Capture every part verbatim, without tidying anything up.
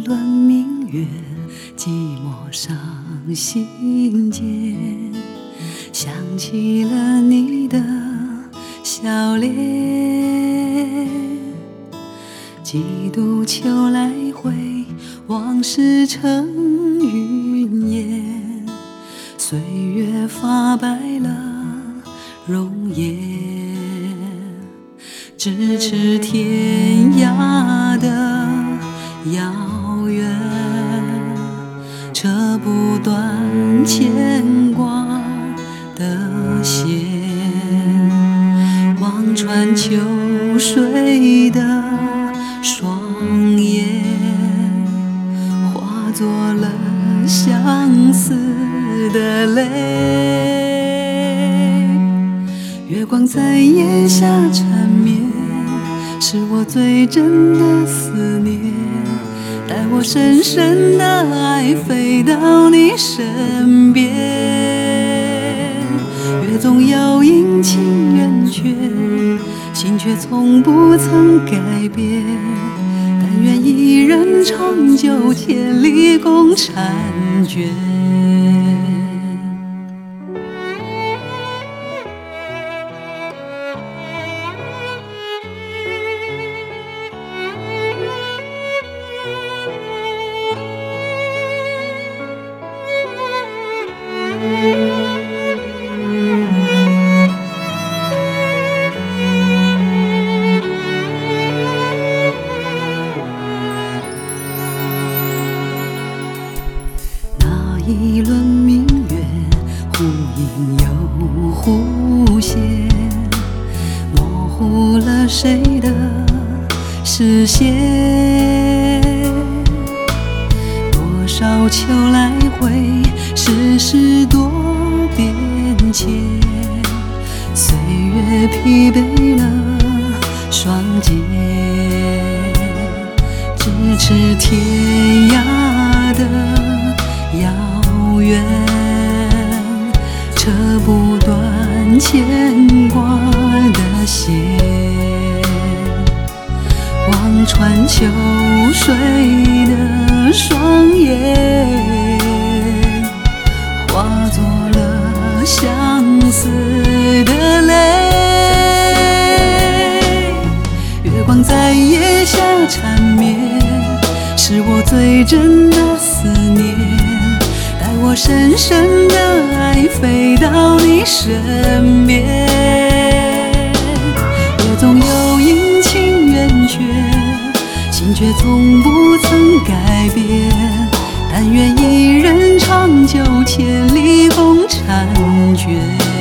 轮明月，寂寞上心间，想起了你的笑脸。几度秋来回，往事成云烟，岁月发白了容颜，咫尺天涯的遥远，扯不断牵挂的线，望穿秋水的双眼，化作了相思的泪。月光在夜下缠绵，是我最真的思念，带我深深的爱飞到你身边。月总有阴晴圆缺，心却从不曾改变，但愿一人长久，千里共婵娟。一轮明月，忽隐又忽现，模糊了谁的视线。多少秋来回，世事多变迁，岁月疲惫了双肩，咫尺天涯的遥远，扯不断牵挂的线，望穿秋水的双眼，化作了相思的泪。月光在夜下缠绵，是我最真的思念，我深深的爱飞到你身边。月总有阴晴圆缺，心却从不曾改变，但愿一人长久，千里共婵娟。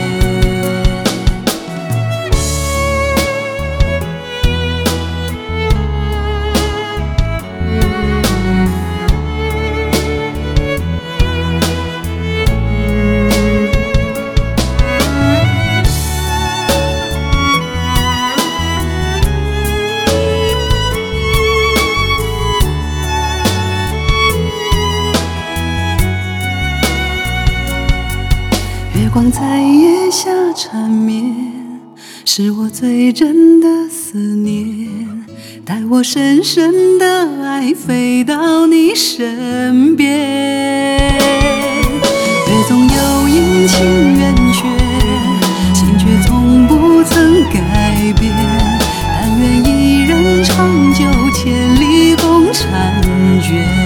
月光在夜下缠绵，是我最真的思念，带我深深的爱飞到你身边。月总有阴晴圆缺，心却从不曾改变，但愿一人长久，千里共婵娟。